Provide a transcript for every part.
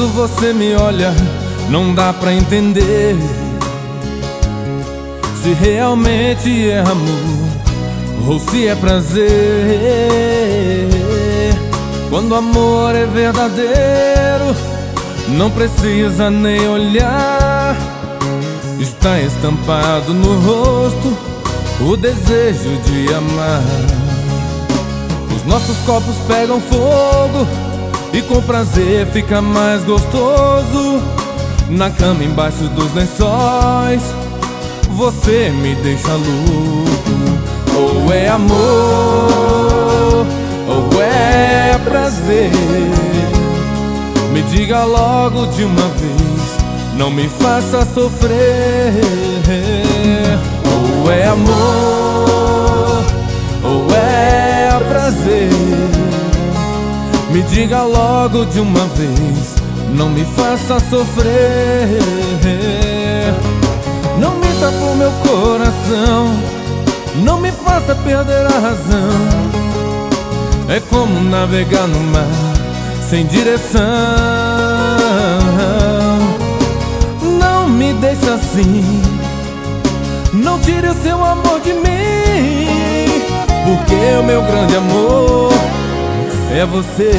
Quando você me olha, não dá pra entender se realmente é amor ou se é prazer. Quando amor é verdadeiro, não precisa nem olhar, está estampado no rosto o desejo de amar. Os nossos corpos pegam fogo e com prazer fica mais gostoso. Na cama embaixo dos lençóis, você me deixa louco. Ou é amor, ou é prazer. Me diga logo de uma vez, não me faça sofrer. Ou é amor, ou é prazer. Me diga logo de uma vez, não me faça sofrer. Não minta pro meu coração, não me faça perder a razão. É como navegar no mar sem direção. Não me deixe assim, não tire o seu amor de mim, porque o meu grande amor é você.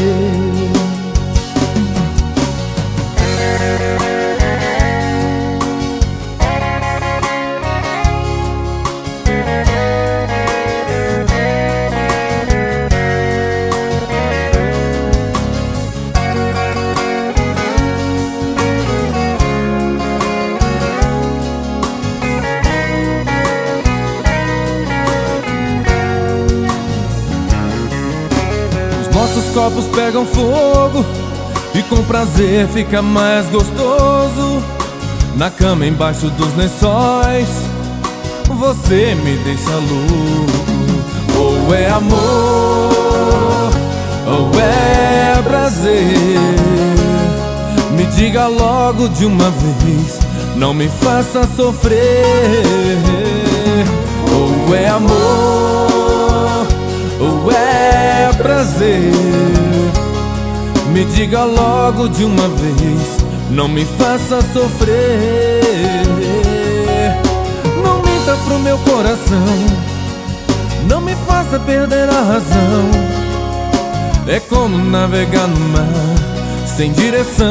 Nossos corpos pegam fogo e com prazer fica mais gostoso. Na cama embaixo dos lençóis, você me deixa louco. Ou é amor, ou é prazer. Me diga logo de uma vez, não me faça sofrer. Ou é amor, ou é prazer. Me diga logo de uma vez, não me faça sofrer. Não minta pro meu coração, não me faça perder a razão. É como navegar no mar sem direção.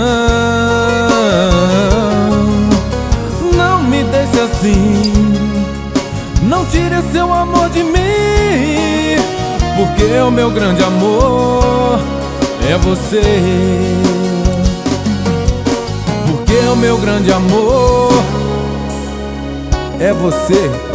Não me deixe assim, não tire o seu amor de mim, porque o meu grande amor é você. Porque o meu grande amor é você.